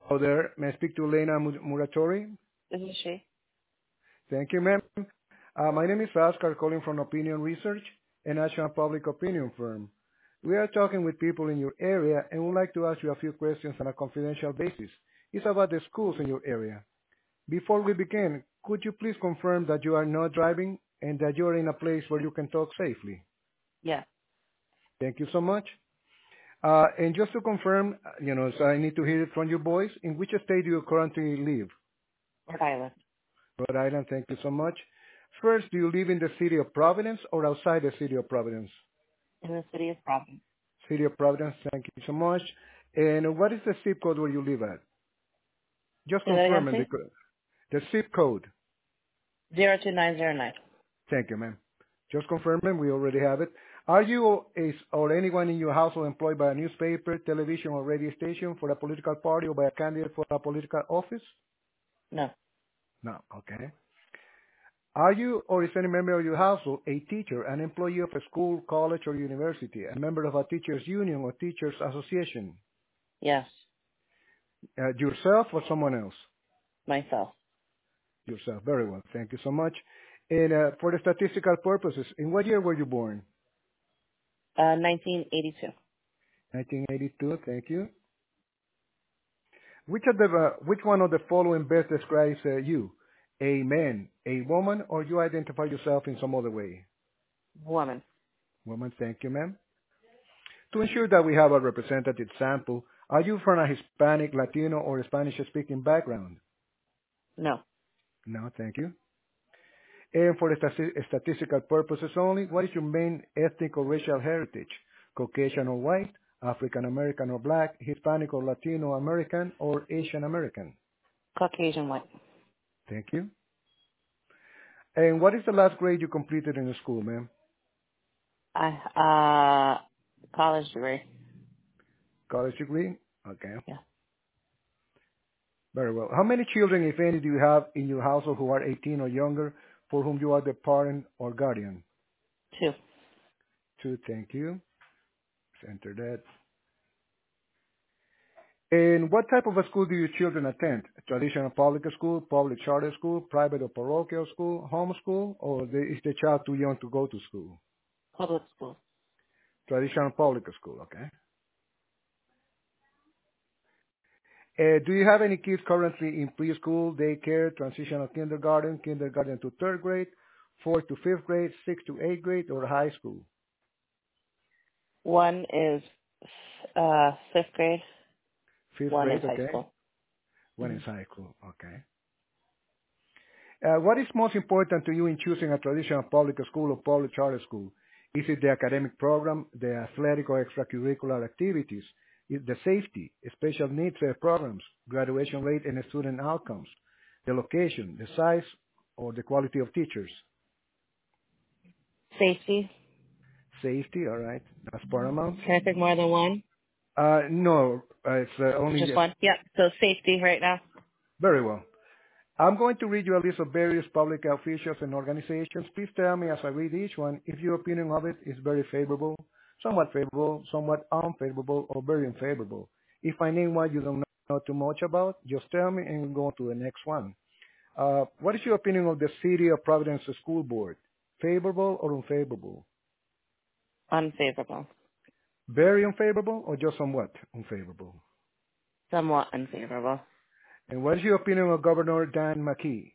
Hello there. May I speak to Elena Muratori? This is she. Thank you, ma'am. My name is Oscar, calling from Opinion Research, a national public opinion firm. We are talking with people in your area and would like to ask you a few questions on a confidential basis. It's about the schools in your area. Before we begin, could you please confirm that you are not driving and that you are in a place where you can talk safely? Yeah. Thank you so much. And just to confirm, so I need to hear it from your voice. In which state do you currently live? Rhode Island. Rhode Island, thank you so much. First, do you live in the city of Providence or outside the city of Providence? In the city of Providence. City of Providence, thank you so much. And what is the zip code where you live at? Just Say that again, confirming please. the zip code. 02909. Thank you, ma'am. Just confirming, we already have it. Are you or anyone in your household employed by a newspaper, television, or radio station for a political party or by a candidate for a political office? No. No, okay. Are you or is any member of your household a teacher, an employee of a school, college, or university, a member of a teachers' union or teachers' association? Yes. Yourself or someone else? Myself. Yourself. Very well. Thank you so much. And for the statistical purposes, in what year were you born? 1982. 1982. Thank you. Which one of the following best describes you? A man, a woman, or you identify yourself in some other way? Woman. Woman. Thank you, ma'am. To ensure that we have a representative sample, are you from a Hispanic, Latino, or Spanish-speaking background? No. No, thank you. And for the statistical purposes only, what is your main ethnic or racial heritage? Caucasian or white, African American or black, Hispanic or Latino American, or Asian American? Caucasian white. Thank you. And what is the last grade you completed in the school, ma'am? College degree. College degree? Okay. Yeah. Very well. How many children, if any, do you have in your household who are 18 or younger for whom you are the parent or guardian? 2. 2, thank you. Let's enter that. And what type of a school do your children attend? Traditional public school, public charter school, private or parochial school, home school, or is the child too young to go to school? Public school. Traditional public school, okay. Do you have any kids currently in preschool, daycare, transitional kindergarten, kindergarten to third grade, fourth to fifth grade, sixth to eighth grade, or high school? One is 5th grade. Fifth One is grade, high okay. school. One Mm-hmm. is high school, okay. What is most important to you in choosing a traditional public school or public charter school? Is it the academic program, the athletic or extracurricular activities, is the safety, special needs programs, graduation rate and student outcomes, the location, the size, or the quality of teachers? Safety. Safety, all right. That's paramount. Can I pick more than one? No, it's only Just one? Yeah. So safety right now. very well. I'm going to read you a list of various public officials and organizations. Please tell me as I read each one if your opinion of it is very favorable, somewhat unfavorable, or very unfavorable. If I name one you don't know too much about, just tell me and we'll go on to the next one. What is your opinion of the City of Providence School Board? Favorable or unfavorable? Unfavorable. Very unfavorable or just somewhat unfavorable? Somewhat unfavorable. And what is your opinion of Governor Dan McKee?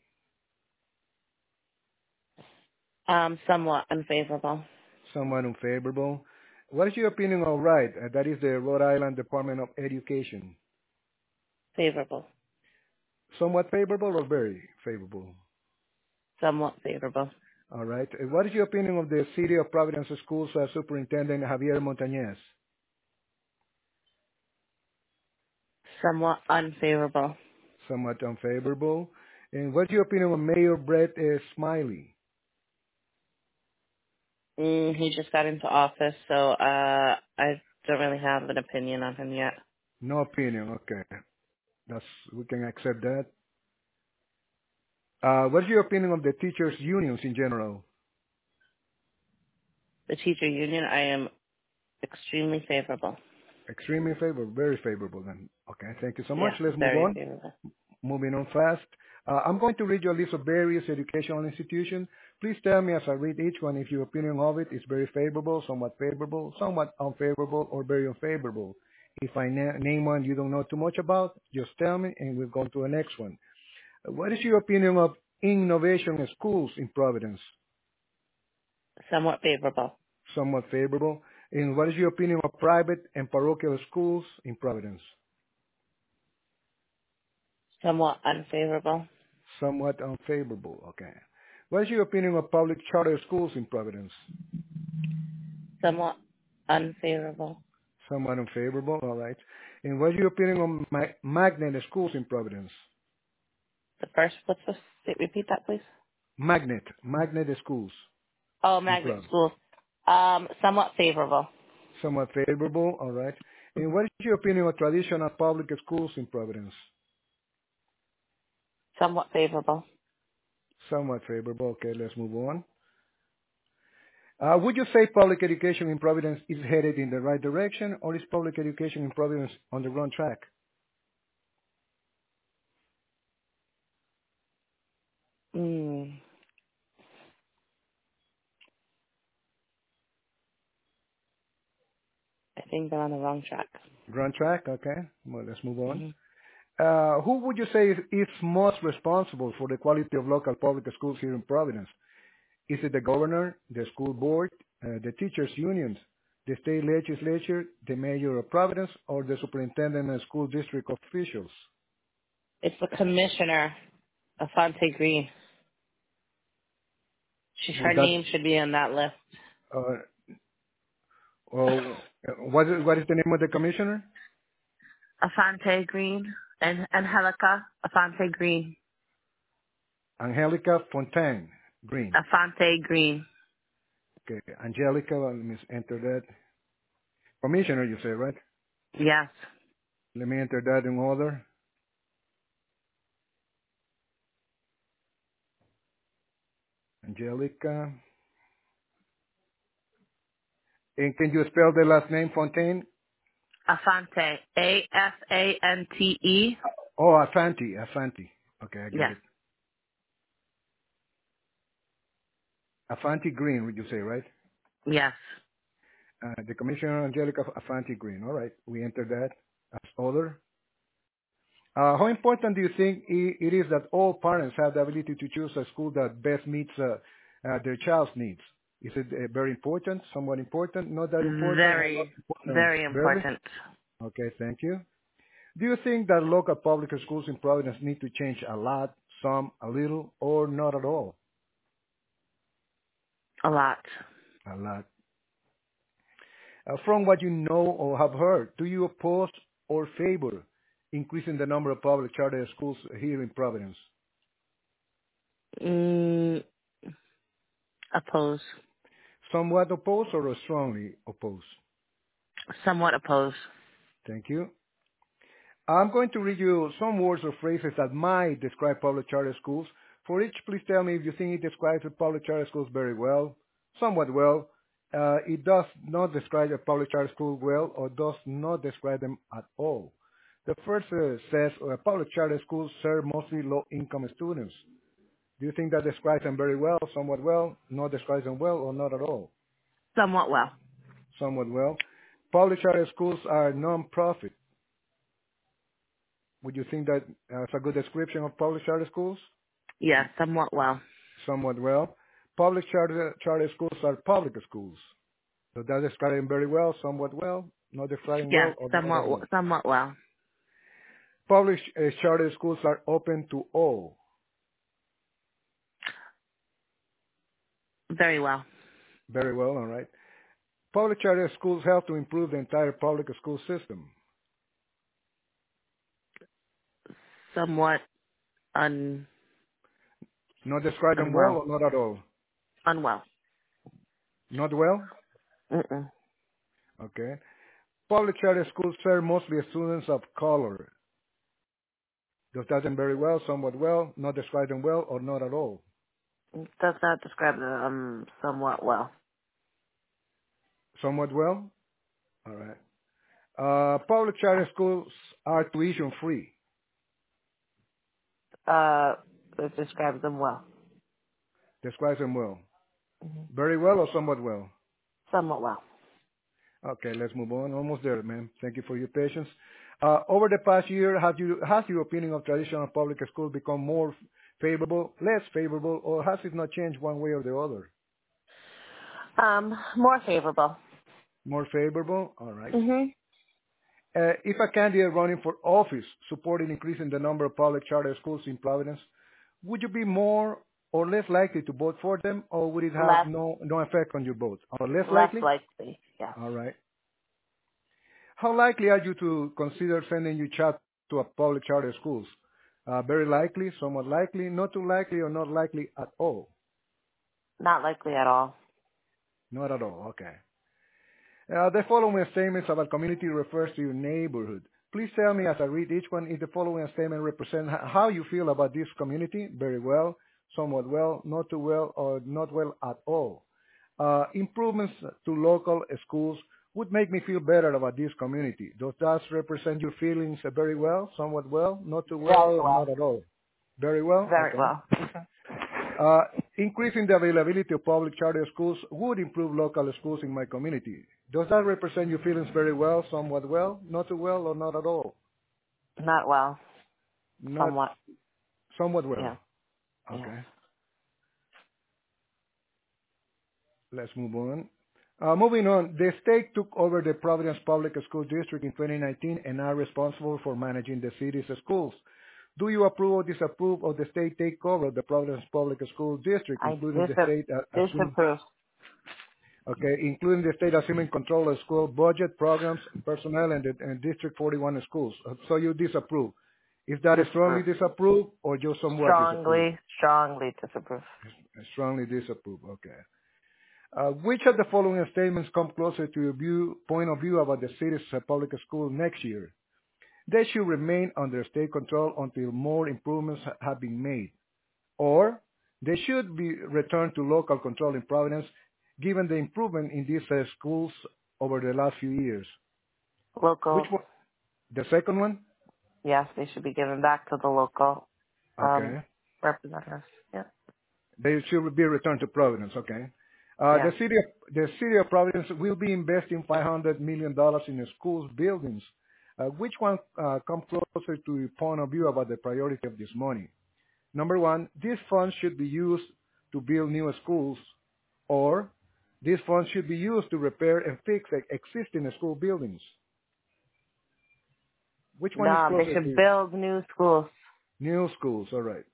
Somewhat unfavorable. Somewhat unfavorable. What is your opinion of RIDE? That is the Rhode Island Department of Education. Favorable. Somewhat favorable or very favorable? Somewhat favorable. All right. What is your opinion of the City of Providence Schools Superintendent Javier Montañez? Somewhat unfavorable. Somewhat unfavorable. And what's your opinion of Mayor Brett Smiley? He just got into office, so I don't really have an opinion on him yet. No opinion. Okay. We can accept that. What's your opinion of the teachers' unions in general? The teacher union, I am extremely favorable. Extremely favorable, very favorable then. Okay, thank you so much. Yeah, Let's move very on. favorable. Moving on fast. I'm going to read you a list of various educational institutions. Please tell me as I read each one if your opinion of it is very favorable, somewhat unfavorable, or very unfavorable. If I name one you don't know too much about, just tell me and we'll go to the next one. What is your opinion of innovation schools in Providence? Somewhat favorable. Somewhat favorable. And what is your opinion of private and parochial schools in Providence? Somewhat unfavorable. Somewhat unfavorable. Okay. What is your opinion of public charter schools in Providence? Somewhat unfavorable. Somewhat unfavorable. All right. And what is your opinion on magnet schools in Providence? The first, what's the, repeat that, please? Magnet schools Oh, in magnet Providence. schools. Somewhat favorable. Somewhat favorable. All right. And what is your opinion on traditional public schools in Providence? Somewhat favorable. Somewhat favorable. Okay, let's move on. Would you say public education in Providence is headed in the right direction, or is public education in Providence on the wrong track? Mm, I think they're on the wrong track. Wrong track. Okay. Well, let's move on. Hmm. Who would you say is most responsible for the quality of local public schools here in Providence? Is it the governor, the school board, the teachers' unions, the state legislature, the mayor of Providence, or the superintendent and school district officials? It's the commissioner, Afonte Green. Was Her that, name should be on that list. uh, what is the name of the commissioner? Afonte Green and Angelica Afonte Green. Angelica Fontaine Green. Afonte Green. Okay, Angelica, let me enter that. Commissioner, you say, right? Yes. Let me enter that in order. Angelica. And can you spell the last name, Fontaine? Afonte. Afante. Oh, Afanti. Okay, I get Yes. it. Afanti Green, would you say, right? Yes. The Commissioner Angelica Afanti Green. All right, we enter that as other. How important do you think it is that all parents have the ability to choose a school that best meets their child's needs? Is it very important, somewhat important, not that important, or not Very, important? very Barely? important. Okay, thank you. Do you think that local public schools in Providence need to change a lot, some, a little, or not at all? A lot. A lot. From what you know or have heard, do you oppose or favor increasing the number of public charter schools here in Providence? Mm, oppose. Somewhat oppose or strongly oppose? Somewhat oppose. Thank you. I'm going to read you some words or phrases that might describe public charter schools. For each, please tell me if you think it describes the public charter schools very well, somewhat well, it does not describe a public charter school well, or does not describe them at all. The first says public charter schools serve mostly low-income students. Do you think that describes them very well, somewhat well, not describes them well, or not at all? Somewhat well. Somewhat well. Public charter schools are non-profit. Would you think that that's a good description of public charter schools? Yes, somewhat well. Somewhat well. Public charter schools are public schools. So that describes them very well, somewhat well, not describing well, Yes, or not at all. somewhat well. Public charter schools are open to all. Very well. Very well, all right. Public charter schools help to improve the entire public school system. Somewhat Not describe them well unwell. or not at all? Unwell. Not well? Mm-mm. Okay. Public charter schools serve mostly students of color. Does that them very well, somewhat well, not describe them well, or not at all? Does not describe the somewhat well. Somewhat well? All right. Public charter schools are tuition free. It describes them well. Describes them well. Hmm. Very well or somewhat well? Somewhat well. Okay, let's move on. Almost there, ma'am. Thank you for your patience. Over the past year, has your opinion of traditional public schools become more favorable, less favorable, or has it not changed one way or the other? More favorable. More favorable? All right. Hmm. If a candidate running for office supported increasing the number of public charter schools in Providence, would you be more or less likely to vote for them, or would it have Less, no effect on your vote? Or less less likely? likely. Yes. All right. How likely are you to consider sending your child to a public charter schools? Very likely, somewhat likely, not too likely, or not likely at all? Not likely at all. Not at all. Okay. The following statements about community refers to your neighborhood. Please tell me as I read each one if the following statement represents how you feel about this community. Very well, somewhat well, not too well, or not well at all. Improvements to local schools would make me feel better about this community. Does that represent your feelings very well, somewhat well, not too well, Very or not well. at all? Very well? Very Okay. well. Uh, Increasing the availability of public charter schools would improve local schools in my community. Does that represent your feelings very well, somewhat well, not too well, or not at all? Not well. Not Somewhat. somewhat well. Yeah. Yes. Okay, let's move on. Moving on, the state took over the Providence Public School District in 2019 and are responsible for managing the city's schools. Do you approve or disapprove of the state takeover of the Providence Public School District, I including the state disapprove. okay, including the state assuming control of school budget, programs, personnel, and District 41 schools? So you disapprove. Is that a strongly Disapprove. disapprove or just somewhat disapprove? Strongly disapprove. Strongly disapprove. Okay. Which of the following statements come closer to your point of view about the city's public school next year? They should remain under state control until more improvements have been made. Or they should be returned to local control in Providence given the improvement in these schools over the last few years. Which Local. one? The second one? Yes, they should be given back to the local Okay. representatives. Yeah. They should be returned to Providence. Okay. Yeah. The city of Providence will be investing $500 million in the schools buildings. Which one comes closer to your point of view about the priority of this money? Number one, these funds should be used to build new schools, or these funds should be used to repair and fix existing school buildings. Which one is No, they closer to should you? build new schools. New schools, all right.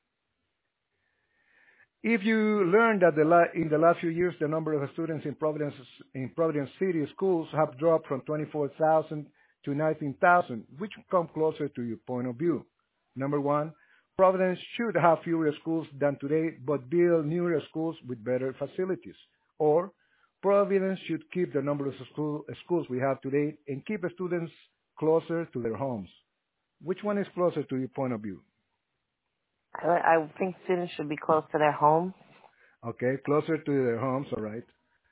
If you learn that in the last few years the number of students in Providence City schools have dropped from 24,000 to 19,000, which come closer to your point of view? Number one, Providence should have fewer schools than today, but build newer schools with better facilities. Or Providence should keep the number of schools we have today and keep students closer to their homes. Which one is closer to your point of view? I think students should be close to their home. Okay, closer to their homes, all right.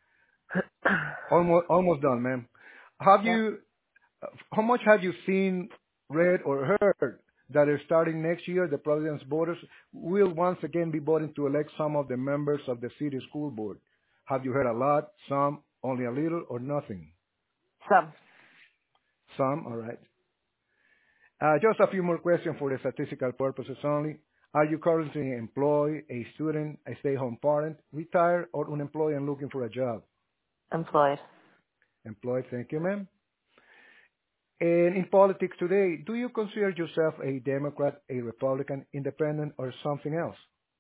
Almost done, ma'am. Have Yeah. you, how much have you seen, read, or heard that is starting next year, the Providence voters will once again be voting to elect some of the members of the city school board? Have you heard a lot, some, only a little, or nothing? Some. Some, all right. Just a few more questions for the statistical purposes only. Are you currently employed, a student, a stay-home parent, retired, or unemployed and looking for a job? Employed. Employed, thank you, ma'am. And in politics today, do you consider yourself a Democrat, a Republican, independent, or something else?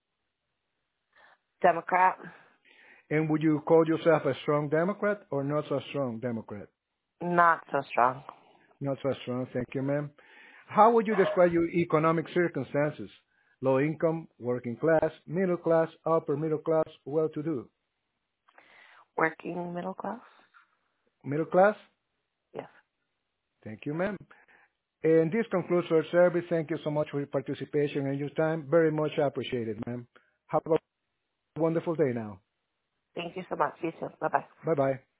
Democrat. And would you call yourself a strong Democrat or not so strong Democrat? Not so strong. Not so strong, thank you, ma'am. How would you describe your economic circumstances? Low income, working class, middle class, upper middle class, well-to-do? Working middle class. Middle class? Yes. Thank you, ma'am. And this concludes our service. Thank you so much for your participation and your time. Very much appreciated, ma'am. Have a wonderful day now. Thank you so much. You too. Bye bye. Bye-bye.